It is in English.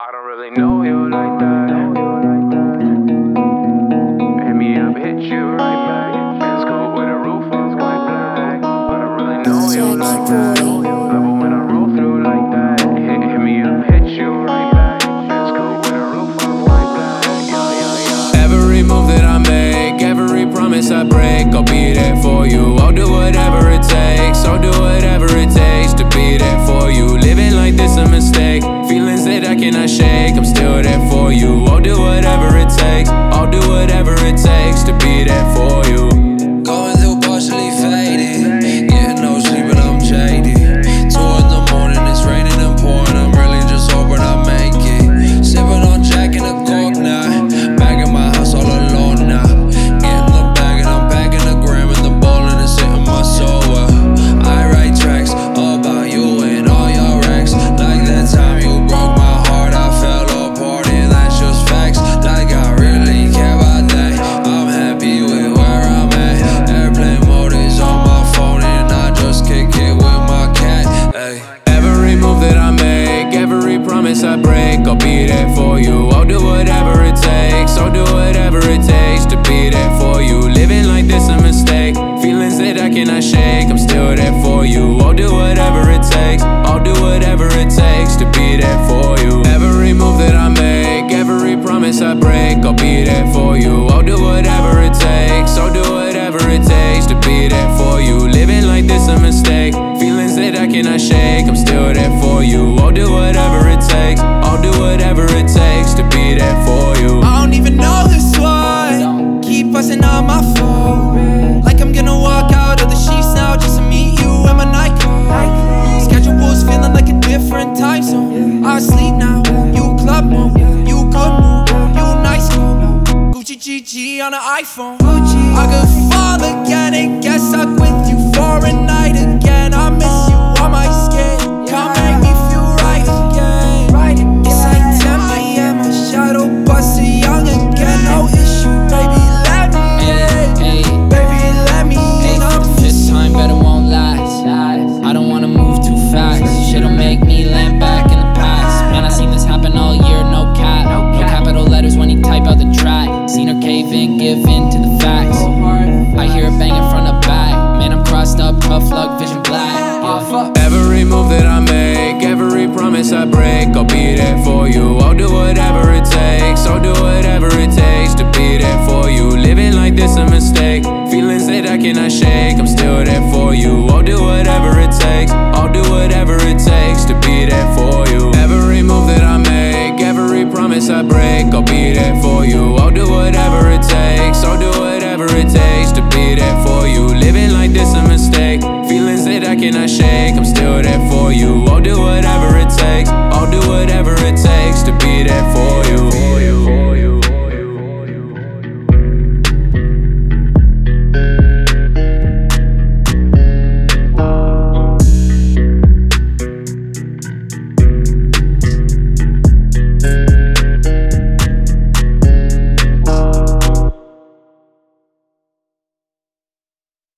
I don't really know you like that. Hit me up, hit you right back. It's cool with a roof on white black. I don't really know you like that. Love it when I roll through like that. Hit me up, hit you right back. It's cool with a roof on white black. Yeah. Every move that I make, every promise I break, I'll be there for you. I'll do whatever it takes. I'll do whatever it takes to be there for you. Living like this a mistake. Feelings that I cannot shake, I'm still there for you. I'll do whatever it takes. I'll do whatever it takes to be there for you. Going through partially faded, getting no sleep and I'm jaded. 2 in the morning, it's raining and pouring. I'm really just hoping I make it. Sipping on Jack and a Coke now. Back in my house all alone now. Getting the bag and I'm packing the gram and the ball and it's hitting my soul. I write tracks about you and all your racks. Like that time you broke my heart, I fell apart and that's just facts. Like I really care about that. I'm happy with where I'm at. Airplane mode is on my phone and I just kick it with my cat. Ay. Every move that I make, every promise I break, I'll be there for you. I'll do whatever it takes. I'll do whatever it takes to be there for you. Living like this a mistake. Feelings that I cannot shake, I'm still there for you. I'll do whatever it takes. I'll do whatever it takes to be there for you. Every move that I make, every promise I break, I'll be there for you. I'll do whatever it takes. I'll do whatever it takes to be there for you. Living like this a mistake. Feelings that I cannot shake, I'm still there for you. I'll do whatever it takes. I'll do whatever it takes to be there for you. I don't even know this one. Keep buzzing on my phone, like I'm gonna walk out of the sheets now just to meet you in my nightclub. Schedule's feeling like a different time zone. I sleep now, you club mode, you good mood, you nice mode. Gucci GG on an iPhone. I could fall again and get stuck with you for a night again. I miss you on my skin. Come make me feel right again. It's like 10 p.m. my shadow busted young again. No issue, baby, let me in. Baby, let me in. This time better won't last. I don't wanna move too fast. Shit'll make me land back in the past. Man, I seen this happen all year, no cap. No capital letters when you type out the track. Seen her cave in, give in to the facts. I hear her banging from the back. Man, I'm crossed up, tough luck, vision black. Yeah. Every move that I make, every promise I break, I'll be there for you. I'll do whatever it takes. I'll do whatever it takes to be there for you. Living like this a mistake. Feelings that I cannot shake, I'm still there for you. I'll do whatever it takes. I'll do whatever it takes to be there for you. Every move that I make, every promise I break, I'll be there for you. I'll do whatever it takes. I'll do whatever it takes to be there for you. Living like this a mistake. Feelings that I cannot shake, I'm still there for you. I'll do whatever